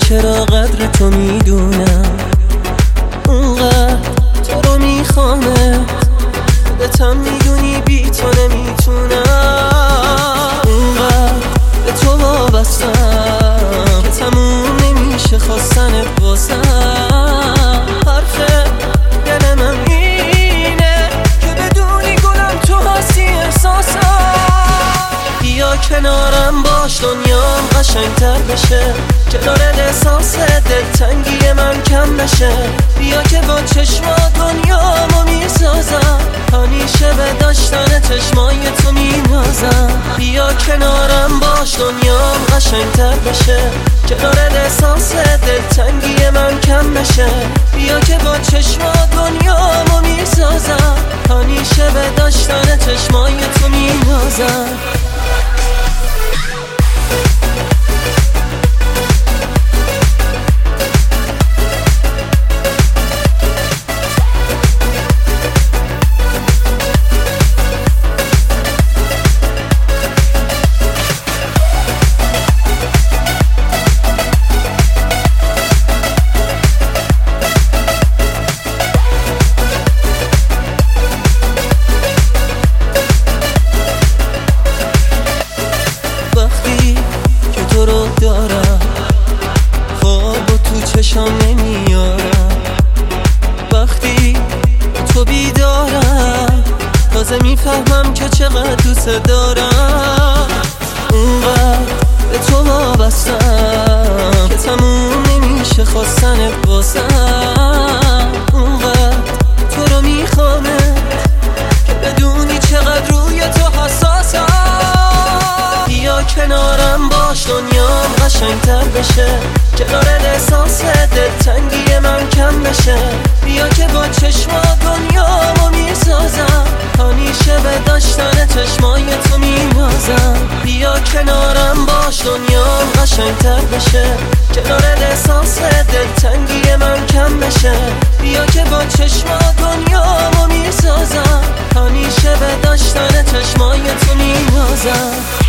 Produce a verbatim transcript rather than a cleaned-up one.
چرا قدر تو میدونم، اونقدر تو رو میخوامه، خودتم میدونی بی تو نمیتونم. اونقدر به تو وابستم که تموم نمیشه خواستن بازم. حرف دل من اینه که بدونی گلم تو هستی احساسم. بیا کنارم باش دنیام قشنگتر بشه، کنارت احساس دلتنگی من کم بشه. بیا که با چشما دنیامو میسازم، همیشه به داشتن چشمای تو مینازم. بیا کنارم باش دنیام قشنگتر بشه، کنارت احساس دلتنگی من کم بشه. بیا که با چشما دنیامو میسازم، همیشه به داشتن چشمای تو مینازم. دارم خواب و تو چشم نمیارم، وقتی تو بیدارم تازه میفهمم که چقدر دوست دارم. اونقدر به تو وابستم که تموم نمیشه خواستن بازم. اونقدر تو رو میخوامه که بدونی چقدر روی تو حساسم. بیا کنارم باش دنیام قشنگتر بشه، کنارت احساس دلتنگی من کم بشه. بیا که با چشما دنیامو میسازم، همیشه به داشتن چشمای تو مینازم. بیا کنارم باش دنیام قشنگتر بشه، کنارت احساس دلتنگی من کم بشه. بیا که با چشما دنیامو میسازم، همیشه به داشتن چشمای تو مینازم.